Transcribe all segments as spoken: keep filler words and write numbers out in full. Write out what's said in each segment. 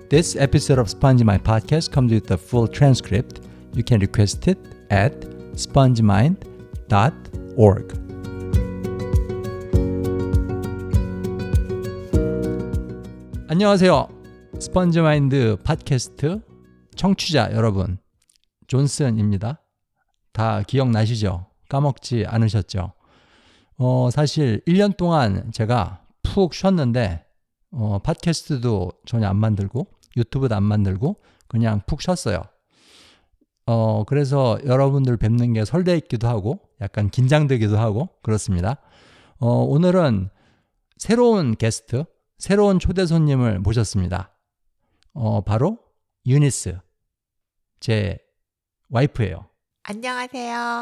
This episode of SpongeMind podcast comes with a full transcript. You can request it at spongemind dot org. 안녕하세요. 스펀지마인드 팟캐스트 청취자 여러분, 존슨입니다. 다 기억나시죠? 까먹지 않으셨죠? 어, 사실 일 년 동안 제가 푹 쉬었는데 어, 팟캐스트도 전혀 안 만들고 유튜브도 안 만들고 그냥 푹 쉬었어요. 어, 그래서 여러분들 뵙는 게 설레이기도 하고 약간 긴장되기도 하고 그렇습니다. 어, 오늘은 새로운 게스트, 새로운 초대 손님을 모셨습니다. 어, 바로 유니스, 제 와이프예요. 안녕하세요.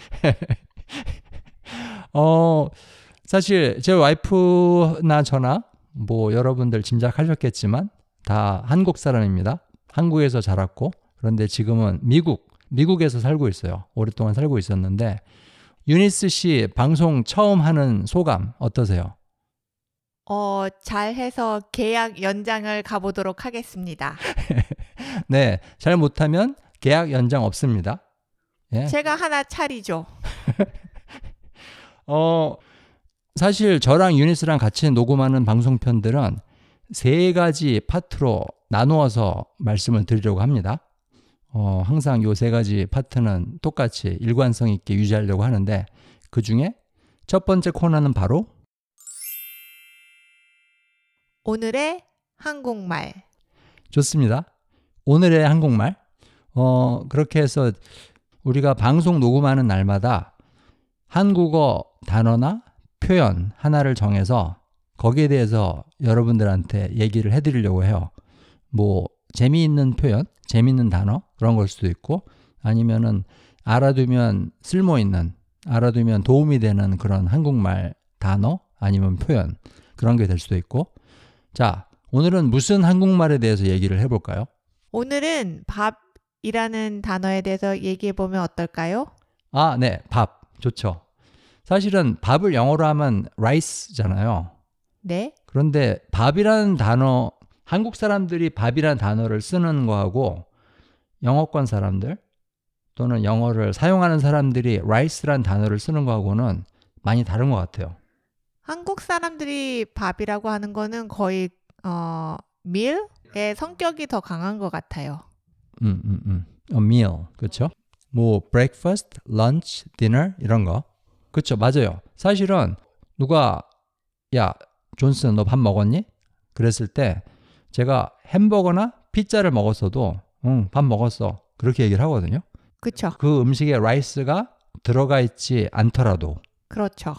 어, 사실 제 와이프나 저나 뭐 여러분들 짐작하셨겠지만 다 한국 사람입니다. 한국에서 자랐고 그런데 지금은 미국, 미국에서 살고 있어요. 오랫동안 살고 있었는데 유니스 씨 방송 처음 하는 소감 어떠세요? 어, 잘해서 계약 연장을 가보도록 하겠습니다. 네, 잘 못하면 계약 연장 없습니다. 예. 제가 하나 차리죠. 어, 사실 저랑 유니스랑 같이 녹음하는 방송편들은 세 가지 파트로 나누어서 말씀을 드리려고 합니다. 어, 항상 요 세 가지 파트는 똑같이 일관성 있게 유지하려고 하는데 그 중에 첫 번째 코너는 바로 오늘의 한국말. 좋습니다. 오늘의 한국말. 어, 그렇게 해서 우리가 방송 녹음하는 날마다 한국어 단어나 표현 하나를 정해서 거기에 대해서 여러분들한테 얘기를 해드리려고 해요. 뭐 재미있는 표현, 재미있는 단어 그런 걸 수도 있고 아니면은 알아두면 쓸모있는, 알아두면 도움이 되는 그런 한국말 단어 아니면 표현 그런 게 될 수도 있고 자, 오늘은 무슨 한국말에 대해서 얘기를 해볼까요? 오늘은 밥이라는 단어에 대해서 얘기해보면 어떨까요? 아, 네. 밥. 좋죠. 사실은 밥을 영어로 하면 rice잖아요. 네. 그런데 밥이라는 단어, 한국 사람들이 밥이라는 단어를 쓰는 거하고 영어권 사람들 또는 영어를 사용하는 사람들이 rice라는 단어를 쓰는 거하고는 많이 다른 것 같아요. 한국 사람들이 밥이라고 하는 거는 거의 어, meal의 성격이 더 강한 것 같아요. 음, 음, 음. A meal. 그렇죠? 뭐 breakfast, lunch, dinner 이런 거. 그렇죠. 맞아요. 사실은 누가 야, 존슨 너 밥 먹었니? 그랬을 때 제가 햄버거나 피자를 먹었어도 응, 밥 먹었어. 그렇게 얘기를 하거든요. 그렇죠. 그 음식에 라이스가 들어가 있지 않더라도. 그렇죠.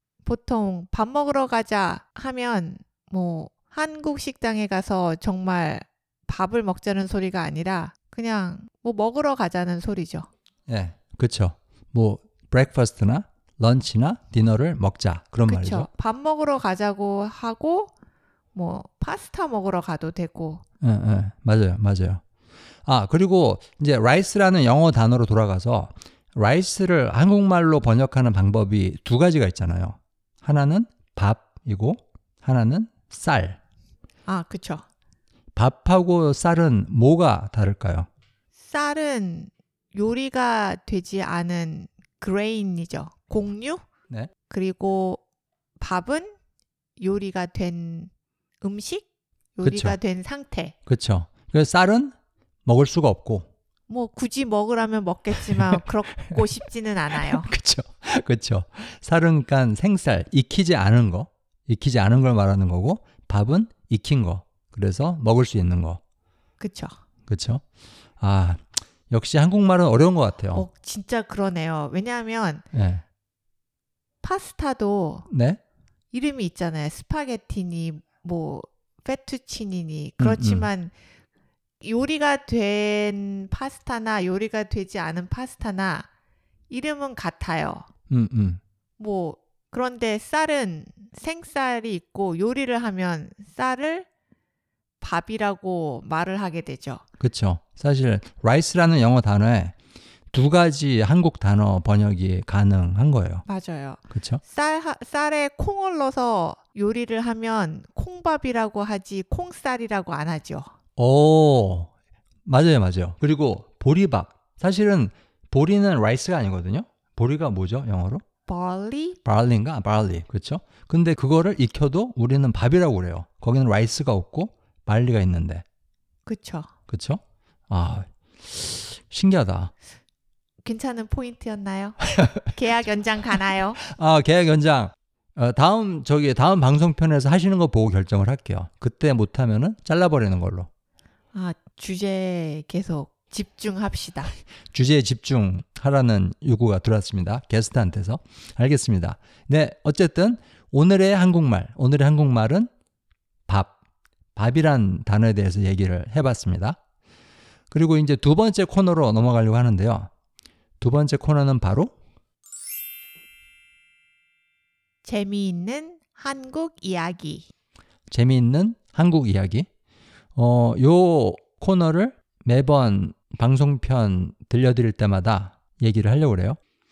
보통 밥 먹으러 가자 하면 뭐 한국 식당에 가서 정말 밥을 먹자는 소리가 아니라 그냥 뭐 먹으러 가자는 소리죠. 네, 그렇죠. 뭐 브렉퍼스트나 런치나 디너를 먹자 그런 그쵸. 말이죠. 밥 먹으러 가자고 하고 뭐 파스타 먹으러 가도 되고. 네, 네, 맞아요, 맞아요. 아 그리고 이제 라이스라는 영어 단어로 돌아가서 라이스를 한국말로 번역하는 방법이 두 가지가 있잖아요. 하나는 밥이고 하나는 쌀. 아, 그쵸. 밥하고 쌀은 뭐가 다를까요? 쌀은 요리가 되지 않은 그레인이죠. 곡류? 네. 그리고 밥은 요리가 된 음식? 요리가 그쵸. 된 상태. 그렇죠. 그래서 쌀은 먹을 수가 없고. 뭐 굳이 먹으라면 먹겠지만 그렇고 싶지는 않아요. 그렇죠. 그렇죠. 쌀은 그러니까 생쌀, 익히지 않은 거, 익히지 않은 걸 말하는 거고 밥은 익힌 거. 그래서 먹을 수 있는 거. 그렇죠. 그렇죠. 아, 역시 한국말은 어려운 것 같아요. 어, 진짜 그러네요. 왜냐하면 네. 파스타도 네? 이름이 있잖아요. 스파게티니 뭐 페투치니니. 그렇지만 음, 음. 요리가 된 파스타나 요리가 되지 않은 파스타나 이름은 같아요. 음, 음. 뭐 그런데 쌀은 생쌀이 있고 요리를 하면 쌀을 밥이라고 말을 하게 되죠. 그렇죠. 사실 rice라는 영어 단어에 두 가지 한국 단어 번역이 가능한 거예요. 맞아요. 그렇죠? 쌀, 쌀에 콩을 넣어서 요리를 하면 콩밥이라고 하지 콩쌀이라고 안 하죠. 오, 맞아요, 맞아요. 그리고 보리밥. 사실은 보리는 라이스가 아니거든요. 보리가 뭐죠, 영어로? barley? barley인가? barley. 그렇죠? 근데 그거를 익혀도 우리는 밥이라고 그래요. 거기는 라이스가 없고 barley가 있는데. 그쵸. 그렇죠? 아, 신기하다. 괜찮은 포인트였나요? 계약 연장 가나요? 아, 계약 연장. 어, 다음 저기 다음 방송편에서 하시는 거 보고 결정을 할게요. 그때 못하면은 잘라버리는 걸로. 아, 주제에 계속 집중합시다. 주제에 집중하라는 요구가 들어왔습니다. 게스트한테서. 알겠습니다. 네, 어쨌든 오늘의 한국말, 오늘의 한국말은 밥, 밥이란 단어에 대해서 얘기를 해봤습니다. 그리고 이제 두 번째 코너로 넘어가려고 하는데요. 두 번째 코너는 바로 재미있는 한국 이야기. 재미있는 한국 이야기. 어, 요 코너를 매번 방송편 들려드릴 때마다 얘기를 하려고 그래요.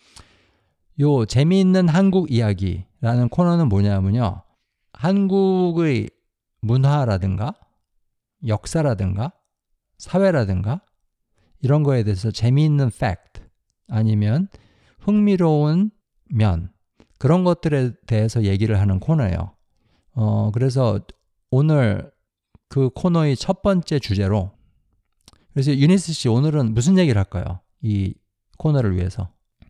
요 재미있는 한국 이야기라는 코너는 뭐냐면요. 한국의 문화라든가 역사라든가 사회라든가 이런 거에 대해서 재미있는 팩트 아니면 흥미로운 면 그런 것들에 대해서 얘기를 하는 코너예요. 어, 그래서 오늘 그 코너의 첫 번째 주제로 그래서 유니스 씨 오늘은 무슨 얘기를 할까요? 이 코너를 위해서.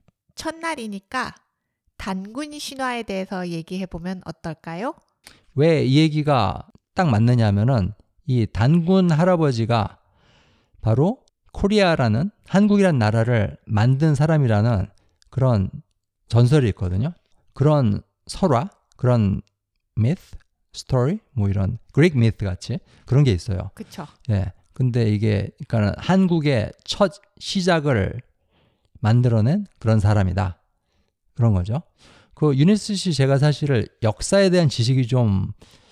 첫날이니까 단군 신화에 대해서 얘기해보면 어떨까요? 왜 이 얘기가 딱 맞느냐 하면은 이 단군 할아버지가 바로 코리아라는 한국이라는 나라를 만든 사람이라는 그런 전설이 있거든요. 그런 설화, 그런 myth, story, 뭐 이런 Greek myth 같이 그런 게 있어요. 그쵸. 예. 근데 이게 그러니까 한국의 첫 시작을 만들어낸 그런 사람이다. 그런 거죠. 그 유니스 씨 제가 사실은 역사에 대한 지식이 좀,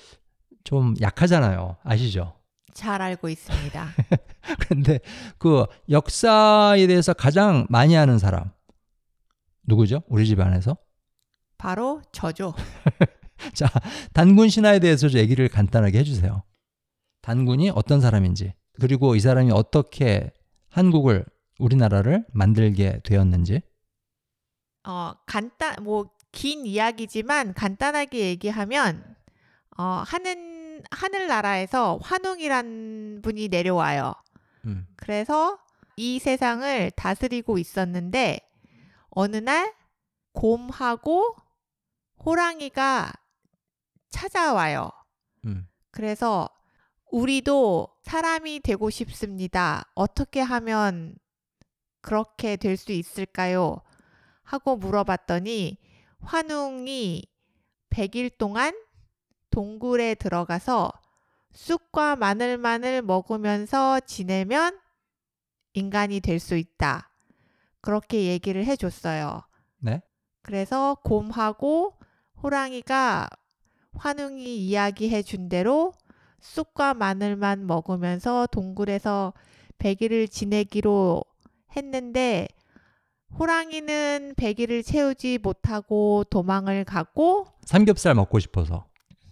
좀 약하잖아요. 아시죠? 잘 알고 있습니다. 그런데 그 역사에 대해서 가장 많이 아는 사람 누구죠? 우리 집안에서? 바로 저죠. 자, 단군 신화에 대해서 좀 얘기를 간단하게 해주세요. 단군이 어떤 사람인지 그리고 이 사람이 어떻게 한국을 우리나라를 만들게 되었는지. 어, 간단, 뭐, 긴 이야기지만 간단하게 얘기하면, 어, 하는, 하늘나라에서 환웅이란 분이 내려와요. 음. 그래서 이 세상을 다스리고 있었는데, 어느 날 곰하고 호랑이가 찾아와요. 음. 그래서 우리도 사람이 되고 싶습니다. 어떻게 하면 그렇게 될 수 있을까요? 하고 물어봤더니 환웅이 백 일 동안 동굴에 들어가서 쑥과 마늘만을 먹으면서 지내면 인간이 될 수 있다. 그렇게 얘기를 해줬어요. 네. 그래서 곰하고 호랑이가 환웅이 이야기해 준 대로 쑥과 마늘만 먹으면서 동굴에서 백 일을 지내기로 했는데 호랑이는 백 일을 채우지 못하고 도망을 가고 삼겹살 먹고 싶어서.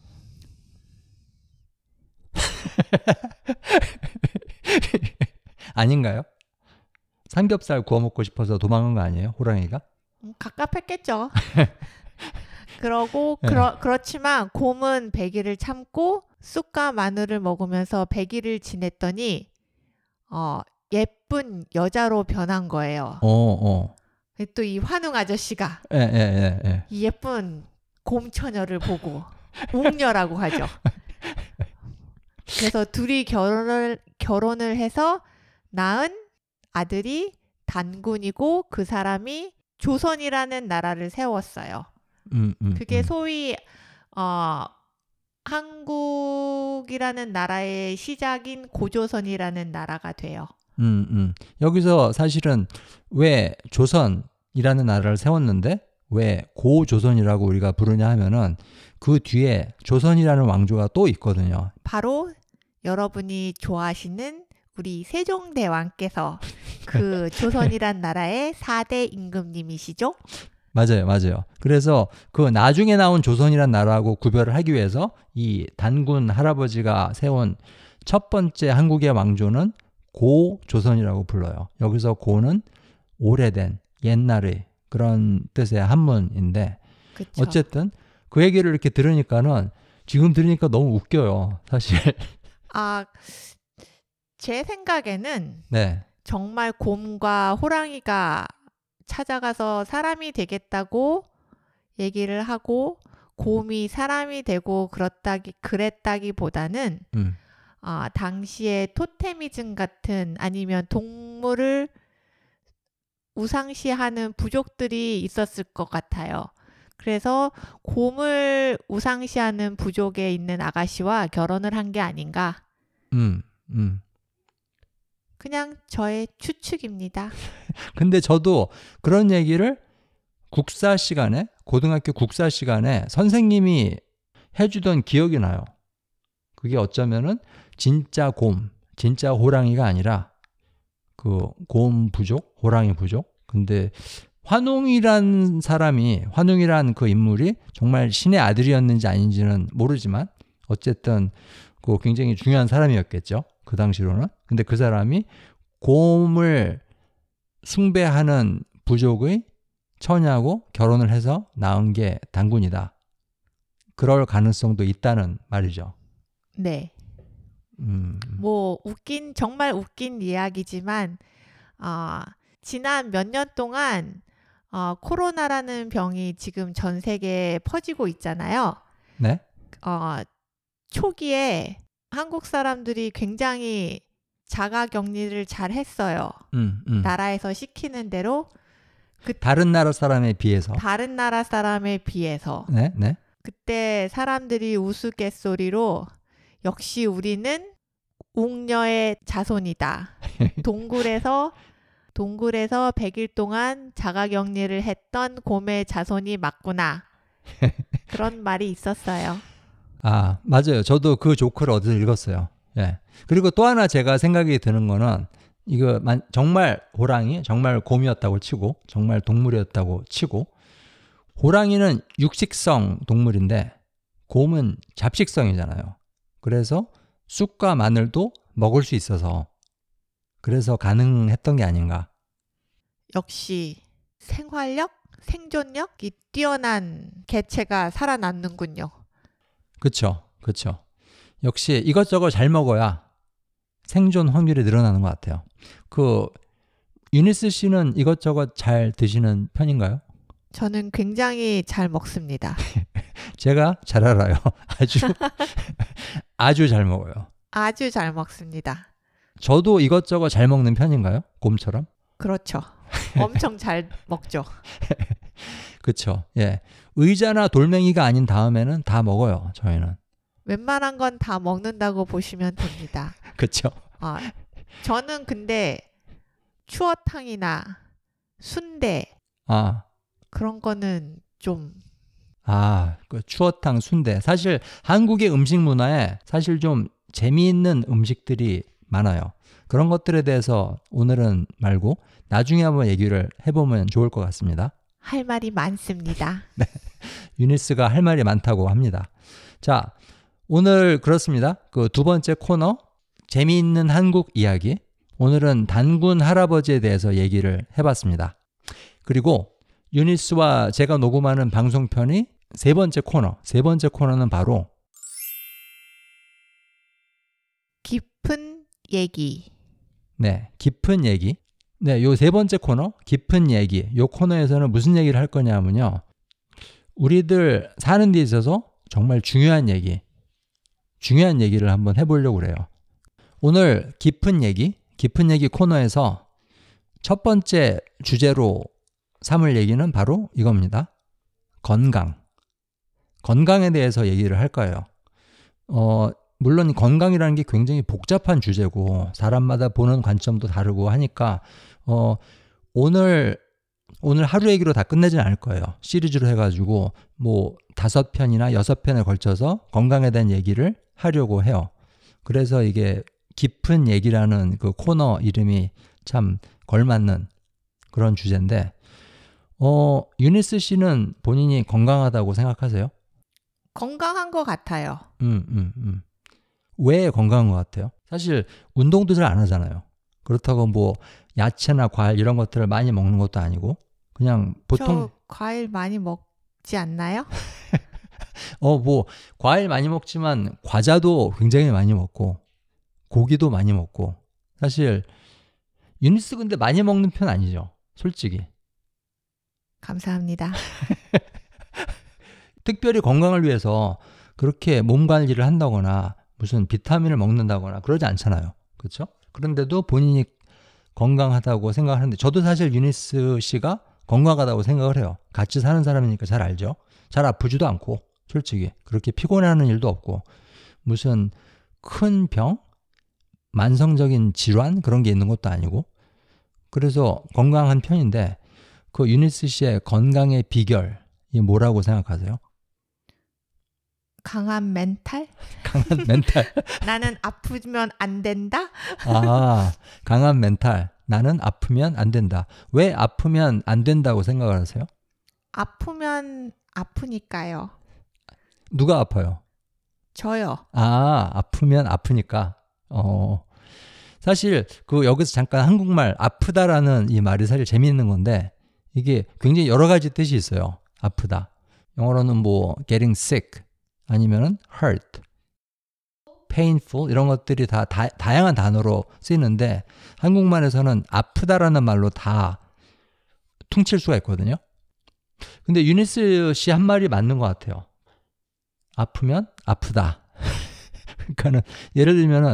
아닌가요? 삼겹살 구워 먹고 싶어서 도망간 거 아니에요? 호랑이가? 음, 갑갑했겠죠. 그러고 네. 그러, 그렇지만 곰은 백 일을 참고 쑥과 마늘을 먹으면서 백 일을 지냈더니 어, 예쁜 여자로 변한 거예요. 어, 어. 또 이 환웅 아저씨가 예, 예, 예, 예. 이 예쁜 곰처녀를 보고 웅녀라고 하죠. 그래서 둘이 결혼을 결혼을 해서 낳은 아들이 단군이고 그 사람이 조선이라는 나라를 세웠어요. 음, 음, 그게 음. 소위 어, 한국이라는 나라의 시작인 고조선이라는 나라가 돼요. 음, 음. 여기서 사실은 왜 조선이라는 나라를 세웠는데 왜 고조선이라고 우리가 부르냐 하면은 그 뒤에 조선이라는 왕조가 또 있거든요. 바로 여러분이 좋아하시는 우리 세종대왕께서 그 조선이란 나라의 사 대 임금님이시죠? 맞아요, 맞아요. 그래서 그 나중에 나온 조선이란 나라하고 구별을 하기 위해서 이 단군 할아버지가 세운 첫 번째 한국의 왕조는 고조선이라고 불러요. 여기서 고는 오래된, 옛날의 그런 뜻의 한문인데 그쵸. 어쨌든 그 얘기를 이렇게 들으니까는 지금 들으니까 너무 웃겨요. 사실. 아, 제 생각에는 네. 정말 곰과 호랑이가 찾아가서 사람이 되겠다고 얘기를 하고 곰이 사람이 되고 그렇다기 그랬다기보다는 음. 아, 당시에 토테미즘 같은 아니면 동물을 우상시하는 부족들이 있었을 것 같아요. 그래서 곰을 우상시하는 부족에 있는 아가씨와 결혼을 한 게 아닌가. 음. 음. 그냥 저의 추측입니다. 근데 저도 그런 얘기를 국사 시간에, 고등학교 국사 시간에 선생님이 해주던 기억이 나요. 그게 어쩌면은 진짜 곰, 진짜 호랑이가 아니라 그 곰 부족, 호랑이 부족. 근데 환웅이란 사람이, 환웅이란 그 인물이 정말 신의 아들이었는지 아닌지는 모르지만 어쨌든 그 굉장히 중요한 사람이었겠죠. 그 당시로는. 근데 그 사람이 곰을 숭배하는 부족의 처녀하고 결혼을 해서 낳은 게 단군이다. 그럴 가능성도 있다는 말이죠. 네. 음, 뭐 웃긴 정말 웃긴 이야기지만 어, 지난 몇 년 동안 어, 코로나라는 병이 지금 전 세계에 퍼지고 있잖아요. 네? 어, 초기에 한국 사람들이 굉장히 자가격리를 잘 했어요. 음, 음. 나라에서 시키는 대로 다른 나라 사람에 비해서. 다른 나라 사람에 비해서. 네, 네. 그때 사람들이 우스갯소리로 역시 우리는 웅녀의 자손이다. 동굴에서 동굴에서 백 일 동안 자가격리를 했던 곰의 자손이 맞구나. 그런 말이 있었어요. 아, 맞아요. 저도 그 조크를 어디서 읽었어요. 예. 그리고 또 하나 제가 생각이 드는 거는 이거 만, 정말 호랑이, 정말 곰이었다고 치고, 정말 동물이었다고 치고, 호랑이는 육식성 동물인데 곰은 잡식성이잖아요. 그래서 쑥과 마늘도 먹을 수 있어서 그래서 가능했던 게 아닌가. 역시 생활력, 생존력이 뛰어난 개체가 살아남는군요. 그렇죠. 그렇죠. 역시 이것저것 잘 먹어야 생존 확률이 늘어나는 것 같아요. 그 유니스 씨는 이것저것 잘 드시는 편인가요? 저는 굉장히 잘 먹습니다. 제가 잘 알아요. 아주 아주 잘 먹어요. 아주 잘 먹습니다. 저도 이것저것 잘 먹는 편인가요? 곰처럼? 그렇죠. 엄청 잘 먹죠. 그렇죠. 예. 의자나 돌멩이가 아닌 다음에는 다 먹어요. 저희는. 웬만한 건 다 먹는다고 보시면 됩니다. 그렇죠. 아, 저는 근데 추어탕이나 순대 아, 그런 거는 좀 아, 그 추어탕, 순대. 사실 한국의 음식 문화에 사실 좀 재미있는 음식들이 많아요. 그런 것들에 대해서 오늘은 말고 나중에 한번 얘기를 해보면 좋을 것 같습니다. 할 말이 많습니다. 네. 유니스가 할 말이 많다고 합니다. 자, 오늘 그렇습니다. 그 두 번째 코너, 재미있는 한국 이야기. 오늘은 단군 할아버지에 대해서 얘기를 해봤습니다. 그리고 유니스와 제가 녹음하는 방송편이 세 번째 코너. 세 번째 코너는 바로 깊은 얘기. 네, 깊은 얘기. 네, 요 세 번째 코너, 깊은 얘기. 요 코너에서는 무슨 얘기를 할 거냐면요. 우리들 사는 데 있어서 정말 중요한 얘기, 중요한 얘기를 한번 해보려고 그래요. 오늘 깊은 얘기, 깊은 얘기 코너에서 첫 번째 주제로 삼을 얘기는 바로 이겁니다. 건강. 건강에 대해서 얘기를 할 거예요. 어, 물론 건강이라는 게 굉장히 복잡한 주제고 사람마다 보는 관점도 다르고 하니까 어, 오늘 오늘 하루 얘기로 다 끝내진 않을 거예요. 시리즈로 해가지고 뭐 다섯 편이나 여섯 편에 걸쳐서 건강에 대한 얘기를 하려고 해요. 그래서 이게 깊은 얘기라는 그 코너 이름이 참 걸맞는 그런 주제인데 어, 유니스 씨는 본인이 건강하다고 생각하세요? 건강한 것 같아요. 음, 음, 음. 왜 건강한 것 같아요? 사실 운동도 잘 안 하잖아요. 그렇다고 뭐 야채나 과일 이런 것들을 많이 먹는 것도 아니고 그냥 보통 저 과일 많이 먹지 않나요? 어 뭐 과일 많이 먹지만 과자도 굉장히 많이 먹고 고기도 많이 먹고 사실 유니스 근데 많이 먹는 편 아니죠. 솔직히. 감사합니다. 특별히 건강을 위해서 그렇게 몸 관리를 한다거나 무슨 비타민을 먹는다거나 그러지 않잖아요. 그렇죠? 그런데도 본인이 건강하다고 생각하는데 저도 사실 유니스 씨가 건강하다고 생각을 해요. 같이 사는 사람이니까 잘 알죠. 잘 아프지도 않고 솔직히 그렇게 피곤해하는 일도 없고 무슨 큰 병, 만성적인 질환 그런 게 있는 것도 아니고 그래서 건강한 편인데 그 유니스 씨의 건강의 비결이 뭐라고 생각하세요? 강한 멘탈? 강한 멘탈. 나는 아프면 안 된다? 아, 강한 멘탈. 나는 아프면 안 된다. 왜 아프면 안 된다고 생각을 하세요? 아프면 아프니까요. 누가 아파요? 저요. 아, 아프면 아프니까. 어, 사실 그 여기서 잠깐 한국말 아프다라는 이 말이 사실 재미있는 건데 이게 굉장히 여러 가지 뜻이 있어요. 아프다. 영어로는 뭐 getting sick 아니면은 hurt, painful 이런 것들이 다, 다 다양한 단어로 쓰이는데 한국말에서는 아프다라는 말로 다 퉁칠 수가 있거든요. 근데 유니스 씨 한 말이 맞는 것 같아요. 아프면 아프다. 그러니까는 예를 들면은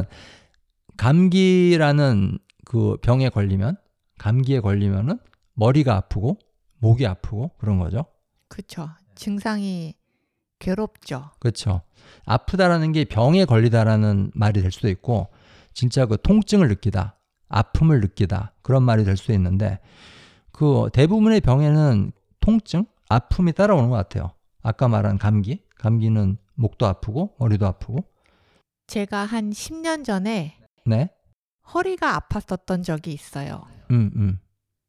감기라는 그 병에 걸리면 감기에 걸리면은 머리가 아프고 목이 아프고 그런 거죠. 그쵸. 증상이 괴롭죠. 그렇죠. 아프다라는 게 병에 걸리다라는 말이 될 수도 있고 진짜 그 통증을 느끼다, 아픔을 느끼다 그런 말이 될 수도 있는데 그 대부분의 병에는 통증, 아픔이 따라오는 것 같아요. 아까 말한 감기, 감기는 목도 아프고 머리도 아프고. 제가 한 십 년 전에 네. 허리가 아팠었던 적이 있어요. 음, 음.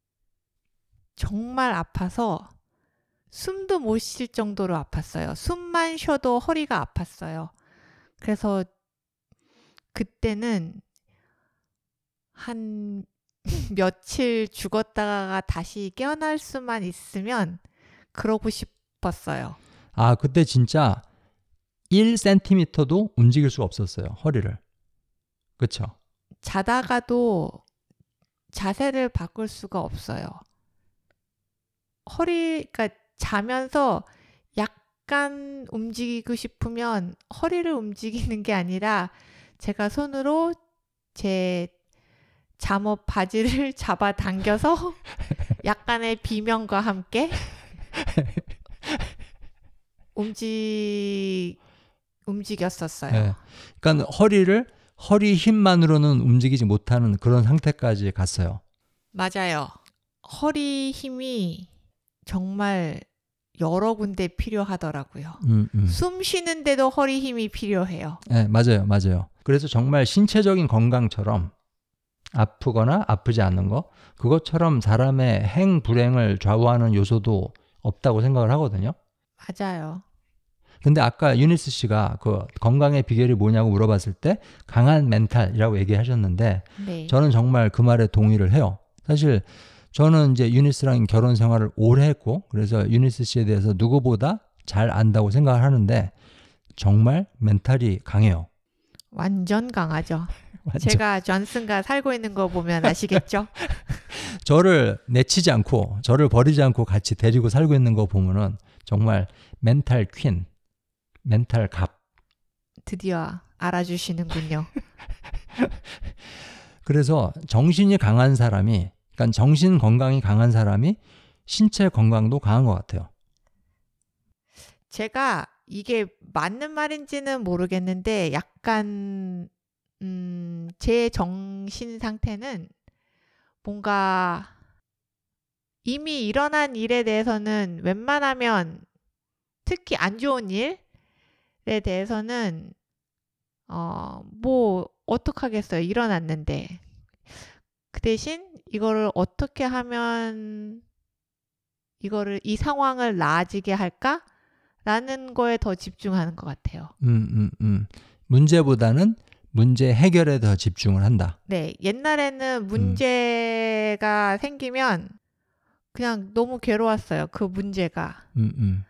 정말 아파서 숨도 못 쉴 정도로 아팠어요. 숨만 쉬어도 허리가 아팠어요. 그래서 그때는 한 며칠 죽었다가 다시 깨어날 수만 있으면 그러고 싶었어요. 아, 그때 진짜 일 센티미터도 움직일 수가 없었어요. 허리를. 그렇죠. 자다가도 자세를 바꿀 수가 없어요. 허리가 자면서 약간 움직이고 싶으면 허리를 움직이는 게 아니라 제가 손으로 제 잠옷 바지를 잡아 당겨서 약간의 비명과 함께 움직 움직였었어요. 네. 그러니까 허리를 허리 힘만으로는 움직이지 못하는 그런 상태까지 갔어요. 맞아요. 허리 힘이 정말 여러 군데 필요하더라고요. 음, 음. 숨 쉬는데도 허리 힘이 필요해요. 네, 맞아요, 맞아요. 그래서 정말 신체적인 건강처럼 아프거나 아프지 않는 거 그것처럼 사람의 행 불행을 좌우하는 요소도 없다고 생각을 하거든요. 맞아요. 근데 아까 유니스 씨가 그 건강의 비결이 뭐냐고 물어봤을 때 강한 멘탈이라고 얘기하셨는데 네. 저는 정말 그 말에 동의를 해요. 사실 저는 이제 유니스랑 결혼 생활을 오래 했고 그래서 유니스 씨에 대해서 누구보다 잘 안다고 생각을 하는데 정말 멘탈이 강해요. 완전 강하죠. 완전. 제가 존슨과 살고 있는 거 보면 아시겠죠? 저를 내치지 않고 저를 버리지 않고 같이 데리고 살고 있는 거 보면은 정말 멘탈 퀸, 멘탈 갑. 드디어 알아주시는군요. 그래서 정신이 강한 사람이, 그러니까 정신 건강이 강한 사람이 신체 건강도 강한 것 같아요. 제가 이게 맞는 말인지는 모르겠는데 약간 음, 제 정신 상태는 뭔가 이미 일어난 일에 대해서는 웬만하면 특히 안 좋은 일에 대해서는 어, 뭐 어떡하겠어요. 일어났는데. 그 대신 이거를 어떻게 하면 이거를 이 상황을 나아지게 할까? 라는 거에 더 집중하는 것 같아요. 음, 음, 음. 문제보다는 문제 해결에 더 집중을 한다. 네, 옛날에는 문제가 생기면 그냥 너무 괴로웠어요. 그 문제가. 음, 음.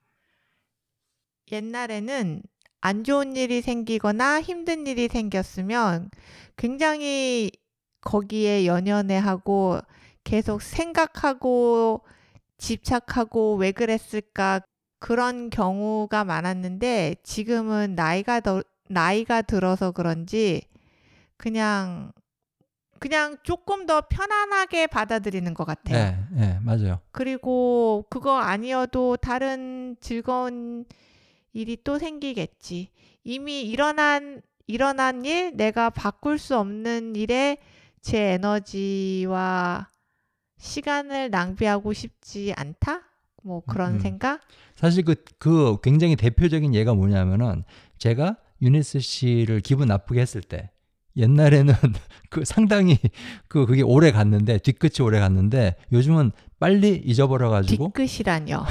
옛날에는 안 좋은 일이 생기거나 힘든 일이 생겼으면 굉장히 거기에 연연해하고 계속 생각하고 집착하고 왜 그랬을까 그런 경우가 많았는데 지금은 나이가 더, 나이가 들어서 그런지 그냥 그냥 조금 더 편안하게 받아들이는 것 같아요. 네, 네, 맞아요. 그리고 그거 아니어도 다른 즐거운 일이 또 생기겠지. 이미 일어난 일어난 일, 내가 바꿀 수 없는 일에 제 에너지와 시간을 낭비하고 싶지 않다? 뭐 그런 음. 생각? 사실 그, 그 굉장히 대표적인 예가 뭐냐면은 제가 유니스 씨를 기분 나쁘게 했을 때 옛날에는 그 상당히 그 그게 오래 갔는데 뒤끝이 오래 갔는데 요즘은 빨리 잊어버려 가지고 뒤끝이라뇨.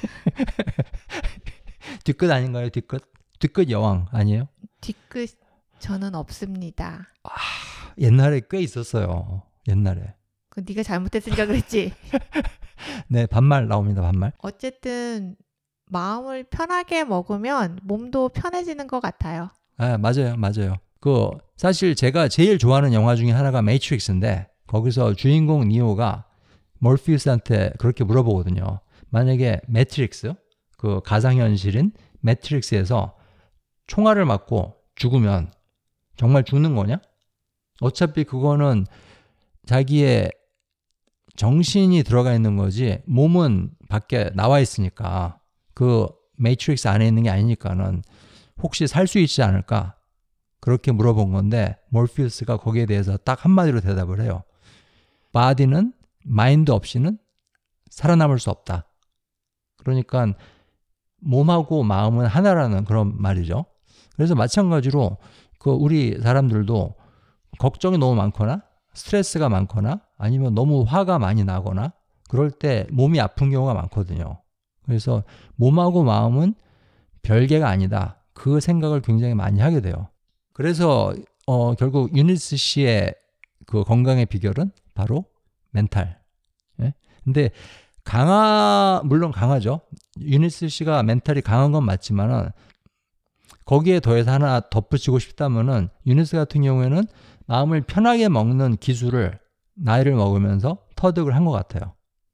뒤끝 아닌가요? 뒤끝? 뒤끝 여왕 아니에요? 뒤끝 저는 없습니다. 옛날에 꽤 있었어요. 옛날에. 그 네가 잘못했으니까 그랬지. 네, 반말 나옵니다. 반말. 어쨌든 마음을 편하게 먹으면 몸도 편해지는 것 같아요. 아, 맞아요. 맞아요. 그 사실 제가 제일 좋아하는 영화 중에 하나가 매트릭스인데 거기서 주인공 니오가 몰피우스한테 그렇게 물어보거든요. 만약에 매트릭스, 그 가상현실인 매트릭스에서 총알을 맞고 죽으면 정말 죽는 거냐? 어차피 그거는 자기의 정신이 들어가 있는 거지 몸은 밖에 나와 있으니까 그 매트릭스 안에 있는 게 아니니까는 혹시 살 수 있지 않을까? 그렇게 물어본 건데 몰피우스가 거기에 대해서 딱 한마디로 대답을 해요. 바디는 마인드 없이는 살아남을 수 없다. 그러니까 몸하고 마음은 하나라는 그런 말이죠. 그래서 마찬가지로 그 우리 사람들도 걱정이 너무 많거나 스트레스가 많거나 아니면 너무 화가 많이 나거나 그럴 때 몸이 아픈 경우가 많거든요. 그래서 몸하고 마음은 별개가 아니다. 그 생각을 굉장히 많이 하게 돼요. 그래서 어, 결국 유니스 씨의 그 건강의 비결은 바로 멘탈. 예? 근데 강하 물론 강하죠. 유니스 씨가 멘탈이 강한 건 맞지만은 거기에 더해서 하나 덧붙이고 싶다면은 유니스 같은 경우에는 마음을 편하게 먹는 기술을 나이를 먹으면서 터득을 한 것 같아요.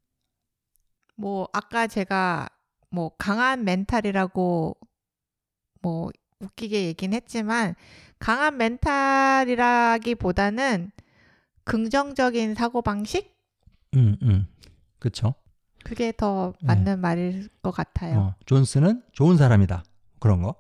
뭐 아까 제가 뭐 강한 멘탈이라고 뭐 웃기게 얘기는 했지만 강한 멘탈이라기보다는 긍정적인 사고방식? 음, 음. 그쵸. 그게 더 네. 맞는 말일 것 같아요. 어, 존스는 좋은 사람이다. 그런 거.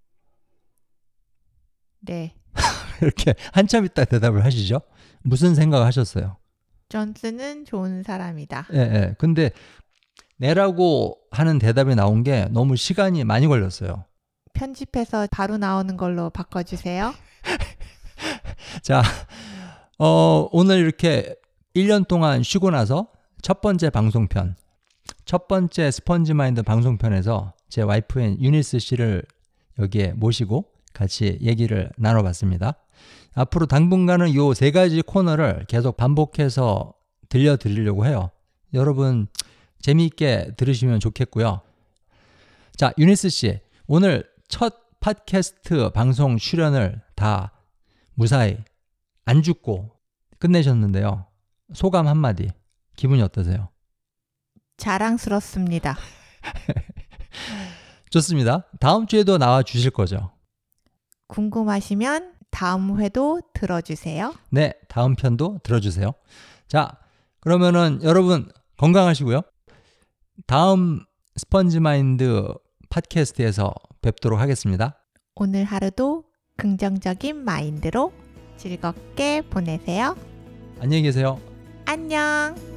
네. 이렇게 한참 있다 대답을 하시죠. 무슨 생각을 하셨어요? 존스는 좋은 사람이다. 예, 예. 근데 내라고 하는 대답이 나온 게 너무 시간이 많이 걸렸어요. 편집해서 바로 나오는 걸로 바꿔주세요. 자, 어, 오늘 이렇게 일 년 동안 쉬고 나서 첫 번째 방송편, 첫 번째 스펀지 마인드 방송편에서 제 와이프인 유니스 씨를 여기에 모시고 같이 얘기를 나눠봤습니다. 앞으로 당분간은 이 세 가지 코너를 계속 반복해서 들려드리려고 해요. 여러분 재미있게 들으시면 좋겠고요. 자, 유니스 씨, 오늘 첫 팟캐스트 방송 출연을 다 무사히 안 죽고 끝내셨는데요. 소감 한마디, 기분이 어떠세요? 자랑스럽습니다. 좋습니다. 다음 주에도 나와 주실 거죠? 궁금하시면 다음 회도 들어주세요. 네, 다음 편도 들어주세요. 자, 그러면은 여러분 건강하시고요. 다음 스펀지 마인드 팟캐스트에서 뵙도록 하겠습니다. 오늘 하루도 긍정적인 마인드로 즐겁게 보내세요. 안녕히 계세요. 안녕.